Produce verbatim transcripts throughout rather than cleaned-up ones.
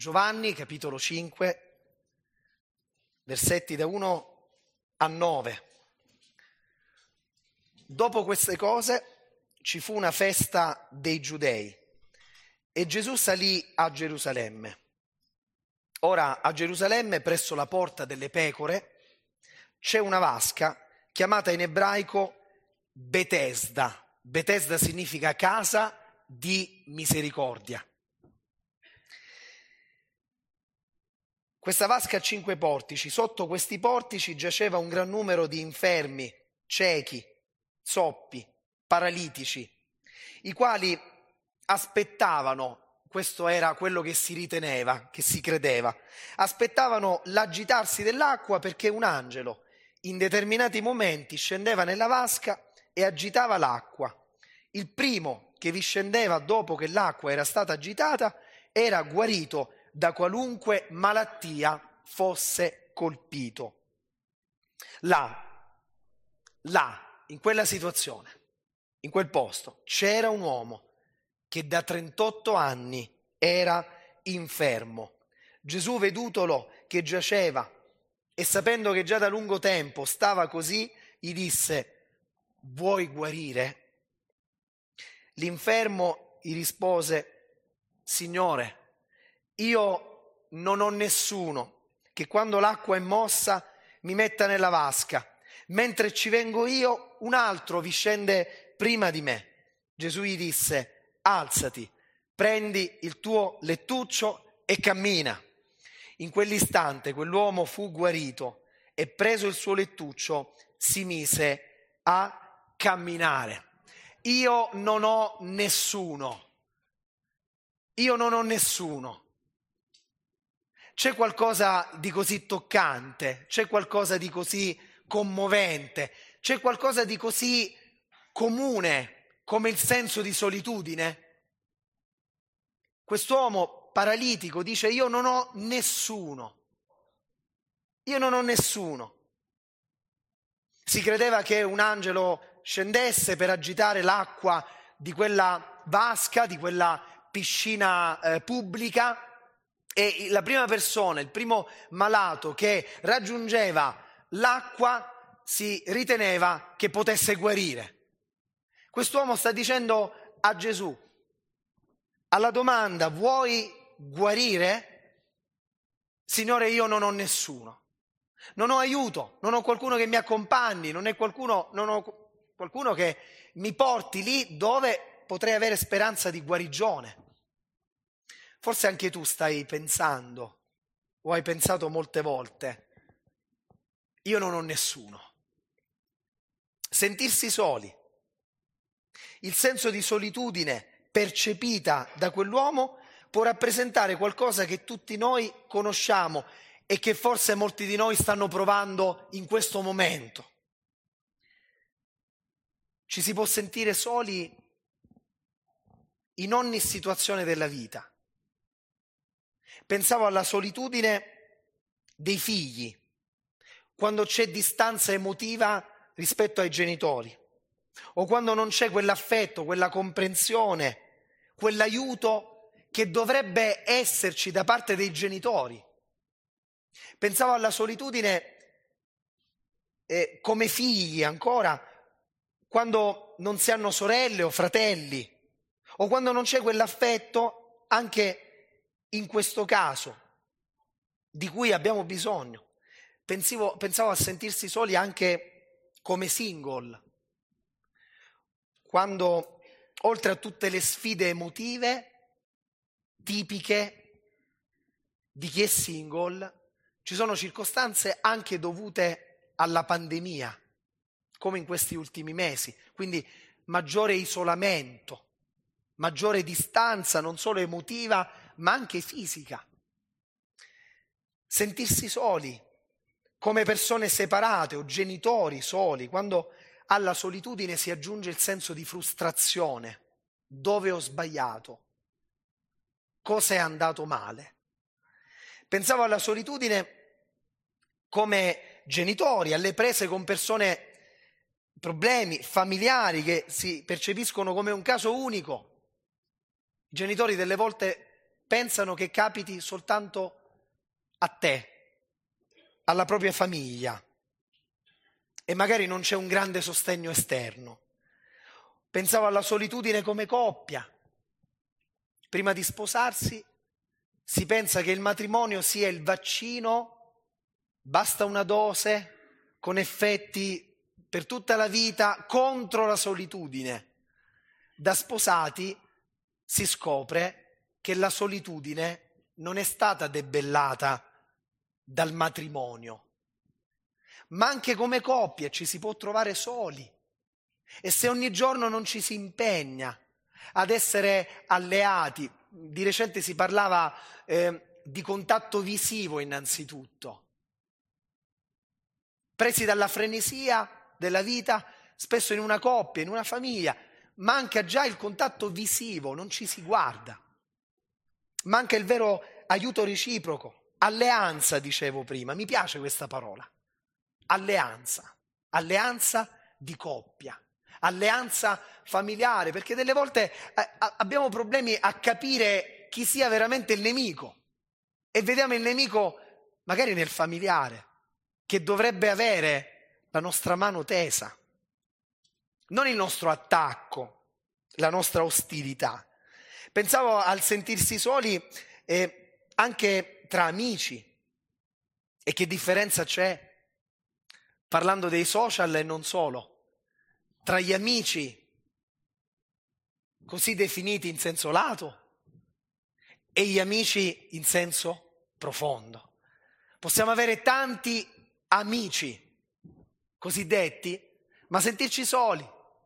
Giovanni, capitolo cinque, versetti da uno a nove. Dopo queste cose ci fu una festa dei Giudei e Gesù salì a Gerusalemme. Ora a Gerusalemme, presso la porta delle pecore, c'è una vasca chiamata in ebraico Betesda. Betesda significa casa di misericordia. Questa vasca ha cinque portici. Sotto questi portici giaceva un gran numero di infermi, ciechi, zoppi, paralitici, i quali aspettavano, questo era quello che si riteneva, che si credeva, aspettavano l'agitarsi dell'acqua perché un angelo in determinati momenti scendeva nella vasca e agitava l'acqua. Il primo che vi scendeva dopo che l'acqua era stata agitata era guarito da qualunque malattia fosse colpito. Là, là, in quella situazione, in quel posto, c'era un uomo che da trentotto anni era infermo. Gesù, vedutolo che giaceva e sapendo che già da lungo tempo stava così, gli disse: vuoi guarire? L'infermo gli rispose: Signore, io non ho nessuno che quando l'acqua è mossa mi metta nella vasca. Mentre ci vengo io, un altro vi scende prima di me. Gesù gli disse: alzati, prendi il tuo lettuccio e cammina. In quell'istante quell'uomo fu guarito e preso il suo lettuccio si mise a camminare. Io non ho nessuno. Io non ho nessuno. C'è qualcosa di così toccante, c'è qualcosa di così commovente, c'è qualcosa di così comune come il senso di solitudine? Quest'uomo paralitico dice: io non ho nessuno, io non ho nessuno. Si credeva che un angelo scendesse per agitare l'acqua di quella vasca, di quella piscina eh, pubblica, e la prima persona, il primo malato che raggiungeva l'acqua si riteneva che potesse guarire. Quest'uomo sta dicendo a Gesù, alla domanda: vuoi guarire? Signore, io non ho nessuno, non ho aiuto, non ho qualcuno che mi accompagni, non, è qualcuno, non ho qualcuno che mi porti lì dove potrei avere speranza di guarigione. Forse anche tu stai pensando, o hai pensato molte volte: io non ho nessuno. Sentirsi soli, il senso di solitudine percepita da quell'uomo può rappresentare qualcosa che tutti noi conosciamo e che forse molti di noi stanno provando in questo momento. Ci si può sentire soli in ogni situazione della vita. Pensavo alla solitudine dei figli, quando c'è distanza emotiva rispetto ai genitori, o quando non c'è quell'affetto, quella comprensione, quell'aiuto che dovrebbe esserci da parte dei genitori. Pensavo alla solitudine eh, come figli ancora, quando non si hanno sorelle o fratelli, o quando non c'è quell'affetto anche in questo caso di cui abbiamo bisogno. Pensavo, pensavo a sentirsi soli anche come single, quando oltre a tutte le sfide emotive tipiche di chi è single, ci sono circostanze anche dovute alla pandemia, come in questi ultimi mesi, quindi maggiore isolamento, maggiore distanza non solo emotiva ma anche fisica. Sentirsi soli, come persone separate o genitori soli, quando alla solitudine si aggiunge il senso di frustrazione. Dove ho sbagliato? Cosa è andato male? Pensavo alla solitudine come genitori, alle prese con persone, problemi familiari che si percepiscono come un caso unico. I genitori delle volte pensano che capiti soltanto a te, alla propria famiglia, e magari non c'è un grande sostegno esterno. Pensavo alla solitudine come coppia. Prima di sposarsi si pensa che il matrimonio sia il vaccino, basta una dose con effetti per tutta la vita contro la solitudine. Da sposati si scopre che la solitudine non è stata debellata dal matrimonio, ma anche come coppie ci si può trovare soli. E se ogni giorno non ci si impegna ad essere alleati, di recente si parlava eh, di contatto visivo innanzitutto, presi dalla frenesia della vita, spesso in una coppia, in una famiglia, manca già il contatto visivo, non ci si guarda, manca il vero aiuto reciproco, alleanza dicevo prima, mi piace questa parola, alleanza, alleanza di coppia. Alleanza familiare, perché delle volte eh, abbiamo problemi a capire chi sia veramente il nemico e vediamo il nemico magari nel familiare, che dovrebbe avere la nostra mano tesa, non il nostro attacco, la nostra ostilità. Pensavo al sentirsi soli eh, anche tra amici, e che differenza c'è, parlando dei social e non solo, tra gli amici così definiti in senso lato e gli amici in senso profondo. Possiamo avere tanti amici cosiddetti, ma sentirci soli.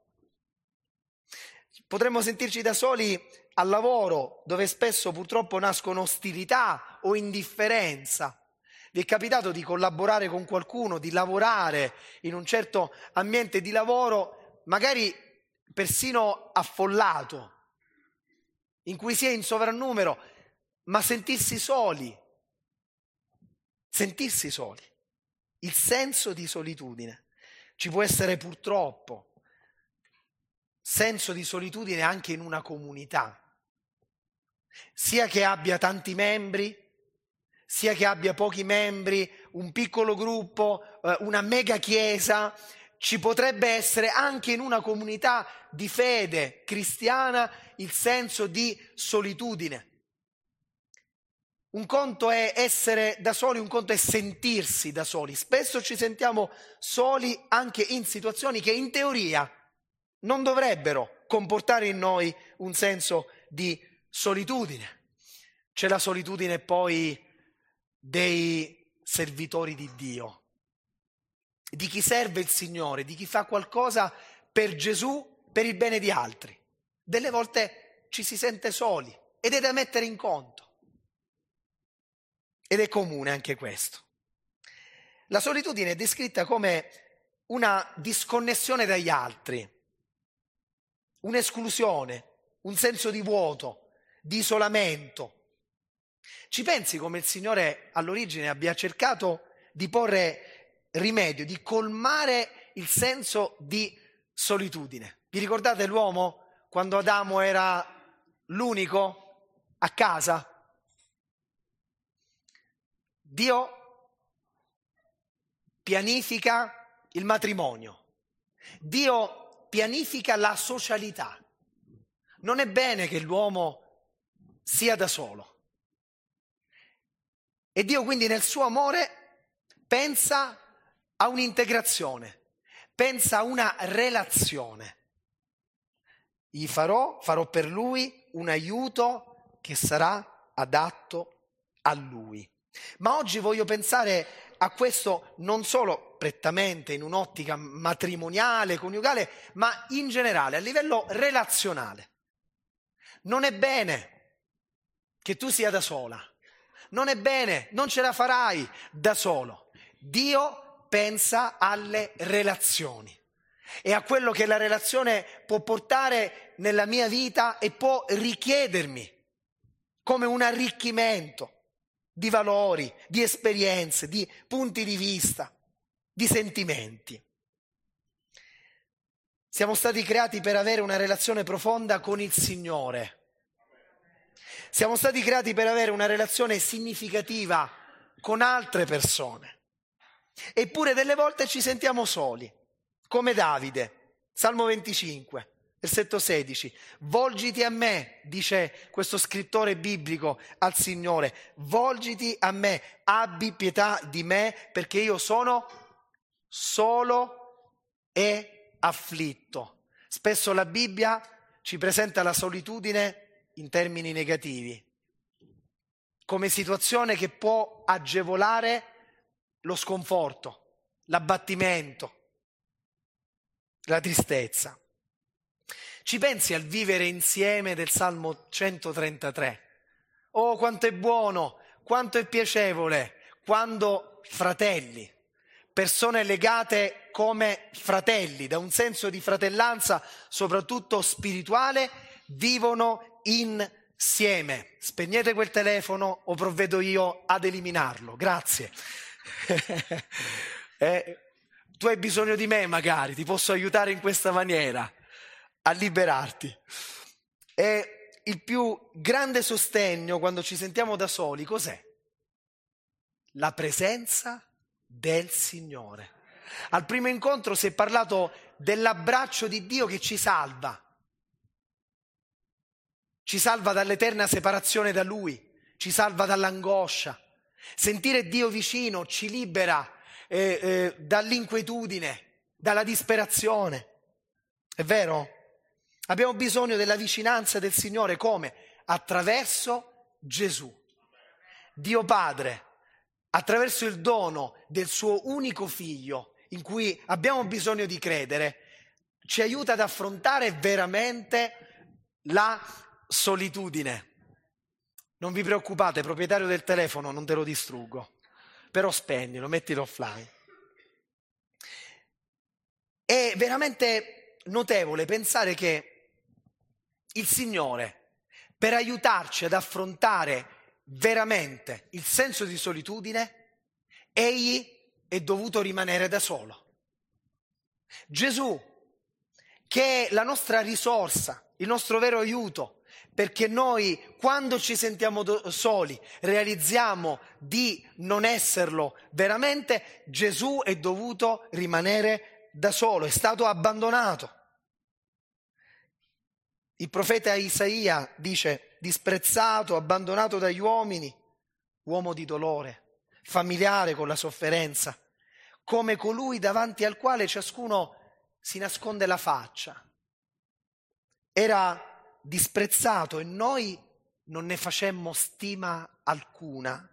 Potremmo sentirci da soli al lavoro, dove spesso purtroppo nascono ostilità o indifferenza. Vi è capitato di collaborare con qualcuno, di lavorare in un certo ambiente di lavoro, magari persino affollato, in cui si è in sovrannumero, ma sentirsi soli, sentirsi soli, il senso di solitudine. Ci può essere purtroppo senso di solitudine anche in una comunità, sia che abbia tanti membri, sia che abbia pochi membri, un piccolo gruppo, una mega chiesa. Ci potrebbe essere anche in una comunità di fede cristiana il senso di solitudine. Un conto è essere da soli, un conto è sentirsi da soli. Spesso ci sentiamo soli anche in situazioni che in teoria non dovrebbero comportare in noi un senso di solitudine. C'è la solitudine poi dei servitori di Dio, di chi serve il Signore, di chi fa qualcosa per Gesù, per il bene di altri. Delle volte ci si sente soli ed è da mettere in conto. Ed è comune anche questo. La solitudine è descritta come una disconnessione dagli altri, un'esclusione, un senso di vuoto, di isolamento. Ci pensi come il Signore all'origine abbia cercato di porre rimedio, di colmare il senso di solitudine. Vi ricordate l'uomo quando Adamo era l'unico a casa? Dio pianifica il matrimonio, Dio pianifica la socialità. Non è bene che l'uomo sia da solo. E Dio quindi nel suo amore pensa a un'integrazione, pensa a una relazione. Gli farò, farò per lui un aiuto che sarà adatto a lui. Ma oggi voglio pensare a questo non solo prettamente in un'ottica matrimoniale, coniugale, ma in generale, a livello relazionale. Non è bene che tu sia da sola, non è bene, non ce la farai da solo. Dio pensa alle relazioni e a quello che la relazione può portare nella mia vita e può richiedermi come un arricchimento di valori, di esperienze, di punti di vista, di sentimenti. Siamo stati creati per avere una relazione profonda con il Signore. Siamo stati creati per avere una relazione significativa con altre persone. Eppure delle volte ci sentiamo soli, come Davide, Salmo venticinque, versetto sedici. Volgiti a me, dice questo scrittore biblico al Signore, volgiti a me, abbi pietà di me, perché io sono solo e afflitto. Spesso la Bibbia ci presenta la solitudine in termini negativi, come situazione che può agevolare lo sconforto, l'abbattimento, la tristezza. Ci pensi al vivere insieme del Salmo centotrentatré? Oh, quanto è buono, quanto è piacevole quando fratelli, persone legate come fratelli, da un senso di fratellanza, soprattutto spirituale, vivono insieme. Spegnete quel telefono o provvedo io ad eliminarlo. Grazie. eh, tu hai bisogno di me, magari, ti posso aiutare in questa maniera a liberarti. E il più grande sostegno quando ci sentiamo da soli, cos'è? La presenza del Signore. Al primo incontro si è parlato dell'abbraccio di Dio che ci salva. Ci salva dall'eterna separazione da Lui, ci salva dall'angoscia. Sentire Dio vicino ci libera eh, eh, dall'inquietudine, dalla disperazione. È vero? Abbiamo bisogno della vicinanza del Signore come? Attraverso Gesù. Dio Padre, attraverso il dono del suo unico Figlio, in cui abbiamo bisogno di credere, ci aiuta ad affrontare veramente la solitudine. Non vi preoccupate, proprietario del telefono, non te lo distruggo, però spegnilo, mettilo offline. È veramente notevole pensare che il Signore, per aiutarci ad affrontare veramente il senso di solitudine, egli è dovuto rimanere da solo. Gesù, che è la nostra risorsa, il nostro vero aiuto, perché noi quando ci sentiamo do- soli realizziamo di non esserlo veramente, Gesù è dovuto rimanere da solo, è stato abbandonato. Il profeta Isaia dice: disprezzato, abbandonato dagli uomini, uomo di dolore, familiare con la sofferenza, come colui davanti al quale ciascuno si nasconde la faccia. Era disprezzato e noi non ne facemmo stima alcuna.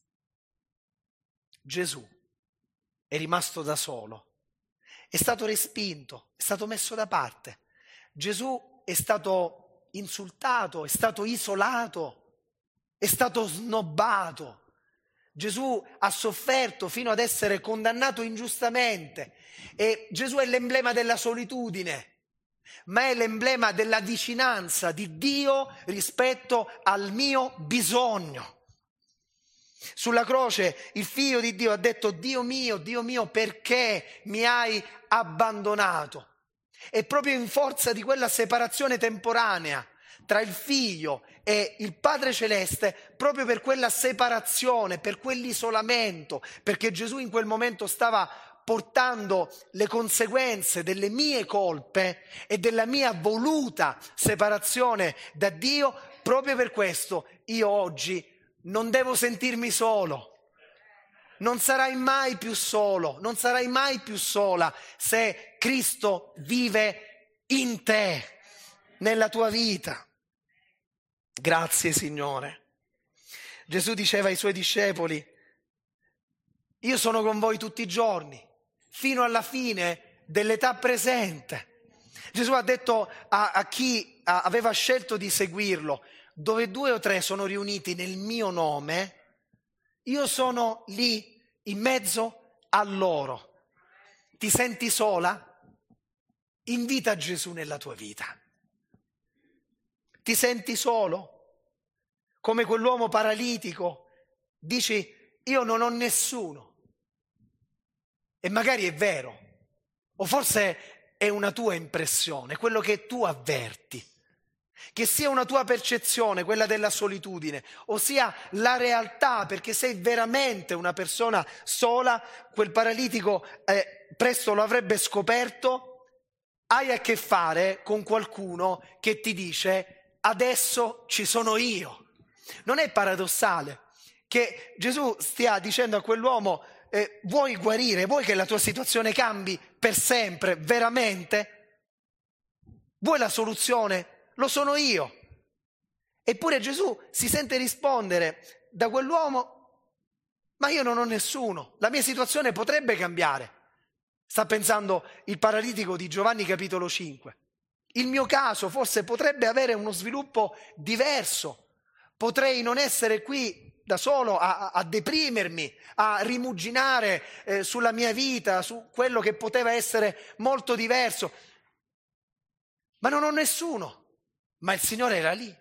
Gesù è rimasto da solo, è stato respinto, è stato messo da parte. Gesù è stato insultato, è stato isolato, è stato snobbato. Gesù ha sofferto fino ad essere condannato ingiustamente e Gesù è l'emblema della solitudine, ma è l'emblema della vicinanza di Dio rispetto al mio bisogno. Sulla croce il Figlio di Dio ha detto: Dio mio, Dio mio, perché mi hai abbandonato? E proprio in forza di quella separazione temporanea tra il Figlio e il Padre Celeste, proprio per quella separazione, per quell'isolamento, perché Gesù in quel momento stava portando le conseguenze delle mie colpe e della mia voluta separazione da Dio, proprio per questo io oggi non devo sentirmi solo. Non sarai mai più solo, non sarai mai più sola se Cristo vive in te, nella tua vita. Grazie Signore. Gesù diceva ai suoi discepoli: io sono con voi tutti i giorni, fino alla fine dell'età presente. Gesù ha detto a, a chi a, aveva scelto di seguirlo: dove due o tre sono riuniti nel mio nome, io sono lì in mezzo a loro. Ti senti sola? Invita Gesù nella tua vita. Ti senti solo? Come quell'uomo paralitico, dici: io non ho nessuno. E magari è vero, o forse è una tua impressione, quello che tu avverti. che sia una tua percezione, quella della solitudine, o sia la realtà, perché sei veramente una persona sola, quel paralitico eh, presto lo avrebbe scoperto, hai a che fare con qualcuno che ti dice adesso ci sono io. Non è paradossale che Gesù stia dicendo a quell'uomo eh, vuoi guarire, vuoi che la tua situazione cambi per sempre, veramente? Vuoi la soluzione? Lo sono io. Eppure Gesù si sente rispondere da quell'uomo, ma io non ho nessuno, la mia situazione potrebbe cambiare. Sta pensando il paralitico di Giovanni capitolo cinque. Il mio caso forse potrebbe avere uno sviluppo diverso, potrei non essere qui da solo a, a deprimermi, a rimuginare eh, sulla mia vita, su quello che poteva essere molto diverso, ma non ho nessuno. Ma il Signore era lì.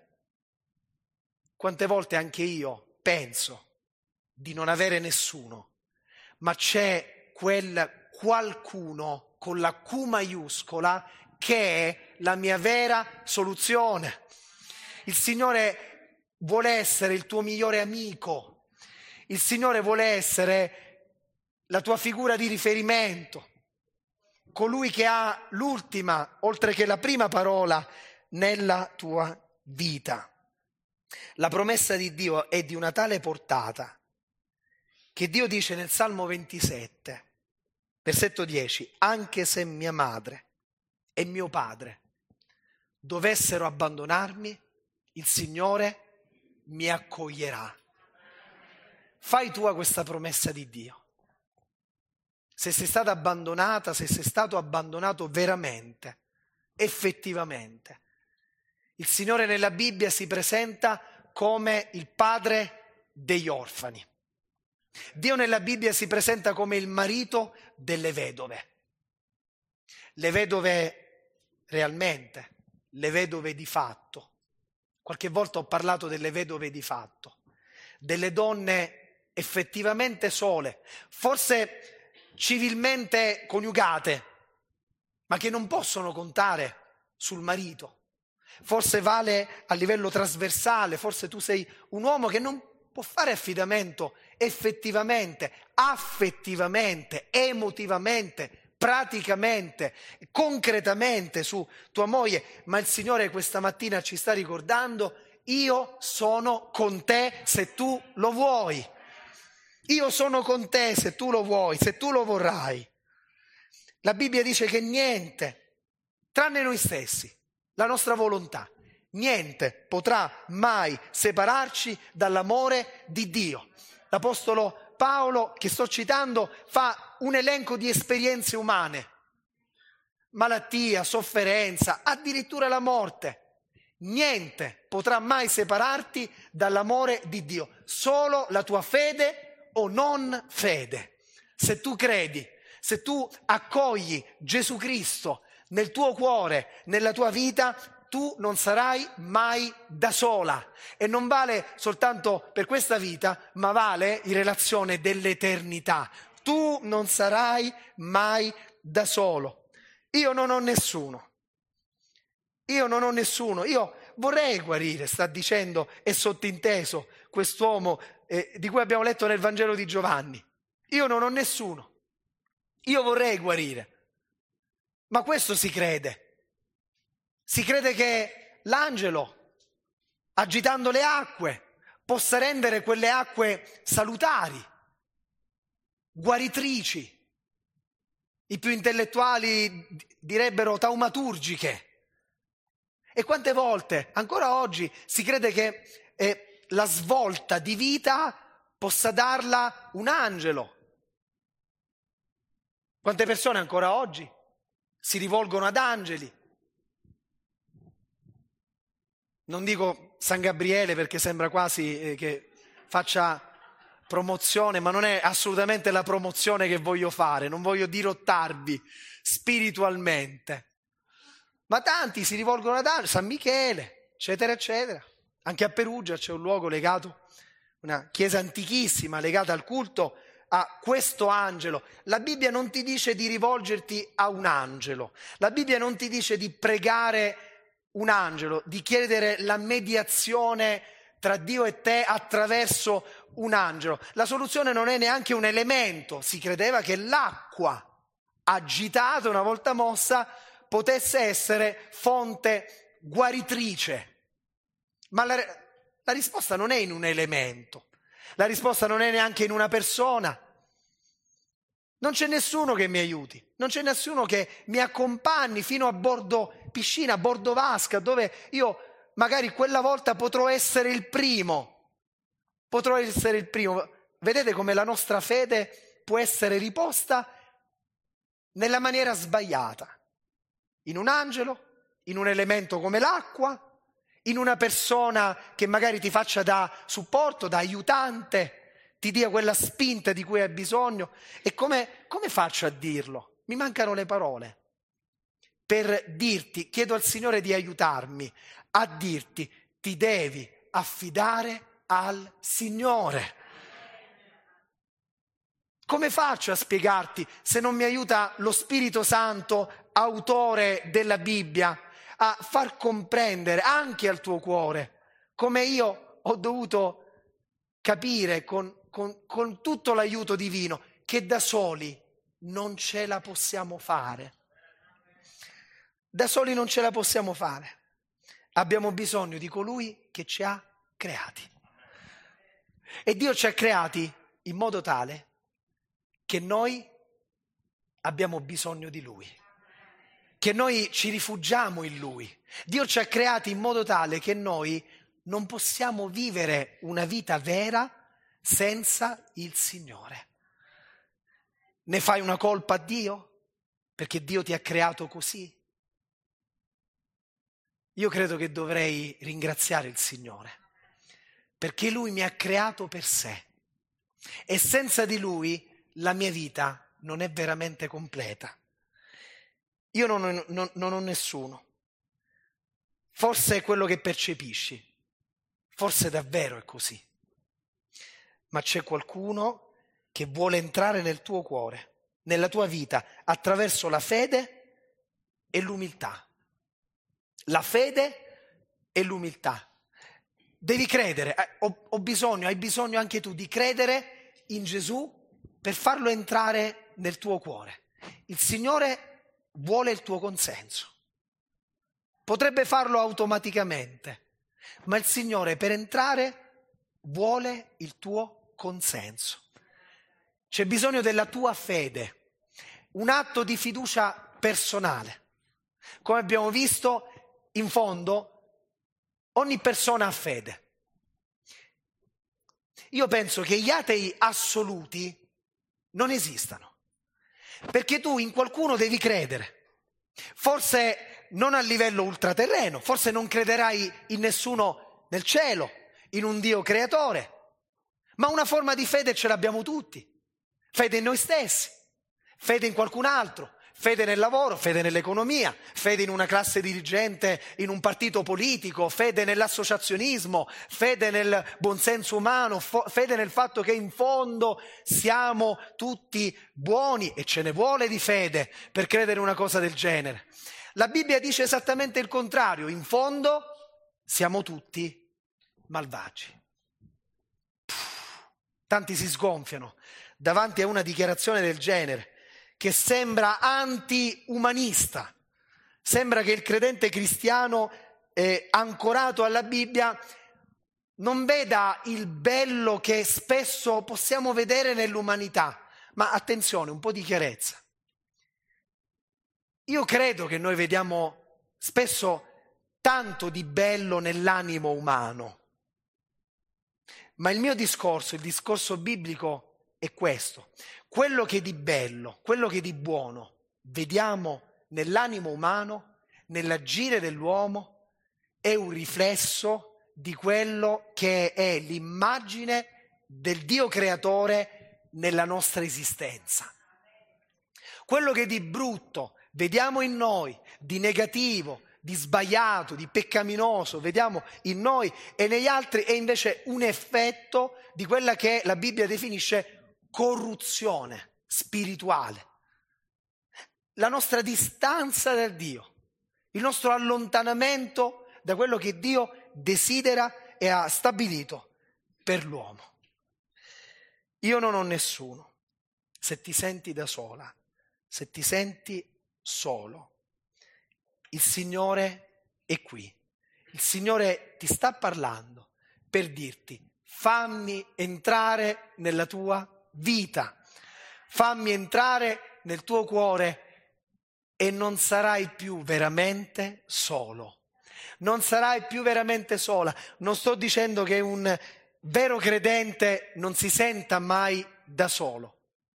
Quante volte anche io penso di non avere nessuno, ma c'è quel qualcuno con la Q maiuscola che è la mia vera soluzione. Il Signore vuole essere il tuo migliore amico. Il Signore vuole essere la tua figura di riferimento, colui che ha l'ultima, oltre che la prima parola, nella tua vita. La promessa di Dio è di una tale portata che Dio dice nel Salmo ventisette, versetto dieci, anche se mia madre e mio padre dovessero abbandonarmi, il Signore mi accoglierà. Fai tua questa promessa di Dio. Se sei stata abbandonata, se sei stato abbandonato veramente, effettivamente, il Signore nella Bibbia si presenta come il padre degli orfani. Dio nella Bibbia si presenta come il marito delle vedove. Le vedove realmente, le vedove di fatto. Qualche volta ho parlato delle vedove di fatto, delle donne effettivamente sole, forse civilmente coniugate, ma che non possono contare sul marito. Forse vale a livello trasversale, forse tu sei un uomo che non può fare affidamento effettivamente, affettivamente, emotivamente, praticamente, concretamente su tua moglie, ma il Signore questa mattina ci sta ricordando: io sono con te se tu lo vuoi, io sono con te se tu lo vuoi, se tu lo vorrai. La Bibbia dice che niente, tranne noi stessi, la nostra volontà, niente potrà mai separarci dall'amore di Dio. L'Apostolo Paolo, che sto citando, fa un elenco di esperienze umane, malattia, sofferenza, addirittura la morte. Niente potrà mai separarti dall'amore di Dio, solo la tua fede o non fede. Se tu credi, se tu accogli Gesù Cristo nel tuo cuore, nella tua vita, tu non sarai mai da sola. E non vale soltanto per questa vita, ma vale in relazione dell'eternità. Tu non sarai mai da solo. Io non ho nessuno. Io non ho nessuno. Io vorrei guarire, sta dicendo, è sottinteso quest'uomo eh, di cui abbiamo letto nel Vangelo di Giovanni. Io non ho nessuno. Io vorrei guarire. Ma questo si crede. Si crede che l'angelo, agitando le acque, possa rendere quelle acque salutari, guaritrici. I più intellettuali direbbero taumaturgiche. E quante volte, ancora oggi, si crede che eh, la svolta di vita possa darla un angelo. Quante persone ancora oggi si rivolgono ad angeli. Non dico San Gabriele perché sembra quasi eh, che faccia promozione, ma non è assolutamente la promozione che voglio fare, non voglio dirottarvi spiritualmente. Ma tanti si rivolgono ad angeli, San Michele, eccetera, eccetera. Anche a Perugia c'è un luogo legato, una chiesa antichissima legata al culto a questo angelo. La Bibbia non ti dice di rivolgerti a un angelo, la Bibbia non ti dice di pregare un angelo, di chiedere la mediazione tra Dio e te attraverso un angelo. La soluzione non è neanche un elemento. Si credeva che l'acqua agitata, una volta mossa, potesse essere fonte guaritrice. Ma la, la risposta non è in un elemento, la risposta non è neanche in una persona. Non c'è nessuno che mi aiuti, non c'è nessuno che mi accompagni fino a bordo piscina, a bordo vasca, dove io magari quella volta potrò essere il primo, potrò essere il primo. Vedete come la nostra fede può essere riposta nella maniera sbagliata, in un angelo, in un elemento come l'acqua, in una persona che magari ti faccia da supporto, da aiutante, ti dia quella spinta di cui hai bisogno. E come, come faccio a dirlo? Mi mancano le parole per dirti, chiedo al Signore di aiutarmi a dirti, ti devi affidare al Signore. Come faccio a spiegarti, se non mi aiuta lo Spirito Santo, autore della Bibbia, a far comprendere anche al tuo cuore come io ho dovuto capire con Con, con tutto l'aiuto divino, che da soli non ce la possiamo fare. Da soli non ce la possiamo fare. Abbiamo bisogno di colui che ci ha creati. E Dio ci ha creati in modo tale che noi abbiamo bisogno di Lui, che noi ci rifugiamo in Lui. Dio ci ha creati in modo tale che noi non possiamo vivere una vita vera senza il Signore. Ne fai una colpa a Dio? Perché Dio ti ha creato così? Io credo che dovrei ringraziare il Signore, perché Lui mi ha creato per sé e senza di Lui la mia vita non è veramente completa. Io non, non, non ho nessuno. Forse è quello che percepisci, forse davvero è così. Ma c'è qualcuno che vuole entrare nel tuo cuore, nella tua vita, attraverso la fede e l'umiltà. La fede e l'umiltà. Devi credere, eh, ho, ho bisogno, hai bisogno anche tu di credere in Gesù per farlo entrare nel tuo cuore. Il Signore vuole il tuo consenso. Potrebbe farlo automaticamente, ma il Signore per entrare vuole il tuo consenso. C'è bisogno della tua fede, un atto di fiducia personale. Come abbiamo visto, in fondo, ogni persona ha fede. Io penso che gli atei assoluti non esistano, perché tu in qualcuno devi credere. Forse non a livello ultraterreno, forse non crederai in nessuno nel cielo, in un Dio creatore, ma una forma di fede ce l'abbiamo tutti. Fede in noi stessi, fede in qualcun altro, fede nel lavoro, fede nell'economia, fede in una classe dirigente, in un partito politico, fede nell'associazionismo, fede nel buonsenso umano, fo- fede nel fatto che in fondo siamo tutti buoni, e ce ne vuole di fede per credere in una cosa del genere. La Bibbia dice esattamente il contrario, in fondo siamo tutti malvagi. Tanti si sgonfiano davanti a una dichiarazione del genere, che sembra anti-umanista. Sembra che il credente cristiano eh, ancorato alla Bibbia non veda il bello che spesso possiamo vedere nell'umanità. Ma attenzione, un po' di chiarezza. Io credo che noi vediamo spesso tanto di bello nell'animo umano. Ma il mio discorso, il discorso biblico è questo. Quello che di bello, quello che di buono vediamo nell'animo umano, nell'agire dell'uomo, è un riflesso di quello che è l'immagine del Dio creatore nella nostra esistenza. Quello che di brutto vediamo in noi, di negativo, di sbagliato, di peccaminoso, vediamo in noi e negli altri, è invece un effetto di quella che la Bibbia definisce corruzione spirituale. La nostra distanza da Dio, il nostro allontanamento da quello che Dio desidera e ha stabilito per l'uomo. Io non ho nessuno. Se ti senti da sola, se ti senti solo, il Signore è qui. Il Signore ti sta parlando per dirti: fammi entrare nella tua vita, fammi entrare nel tuo cuore e non sarai più veramente solo. Non sarai più veramente sola. Non sto dicendo che un vero credente non si senta mai da solo.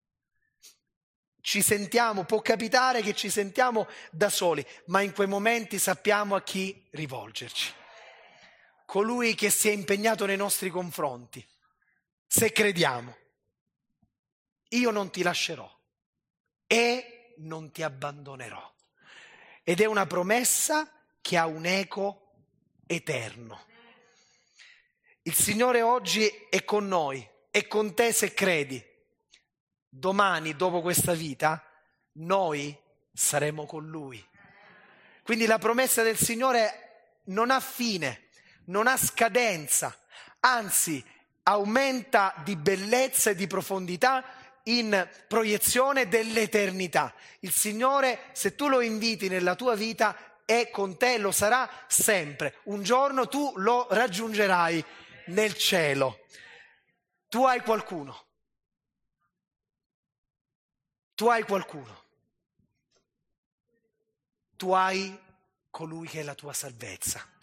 Ci sentiamo, può capitare che ci sentiamo da soli, ma in quei momenti sappiamo a chi rivolgerci. Colui che si è impegnato nei nostri confronti. Se crediamo, io non ti lascerò e non ti abbandonerò. Ed è una promessa che ha un eco eterno. Il Signore oggi è con noi, è con te se credi. Domani, dopo questa vita, noi saremo con Lui. Quindi la promessa del Signore non ha fine, non ha scadenza, anzi aumenta di bellezza e di profondità in proiezione dell'eternità. Il Signore, se tu lo inviti nella tua vita, è con te, lo sarà sempre. Un giorno tu lo raggiungerai nel cielo. Tu hai qualcuno. Tu hai qualcuno. Tu hai colui che è la tua salvezza.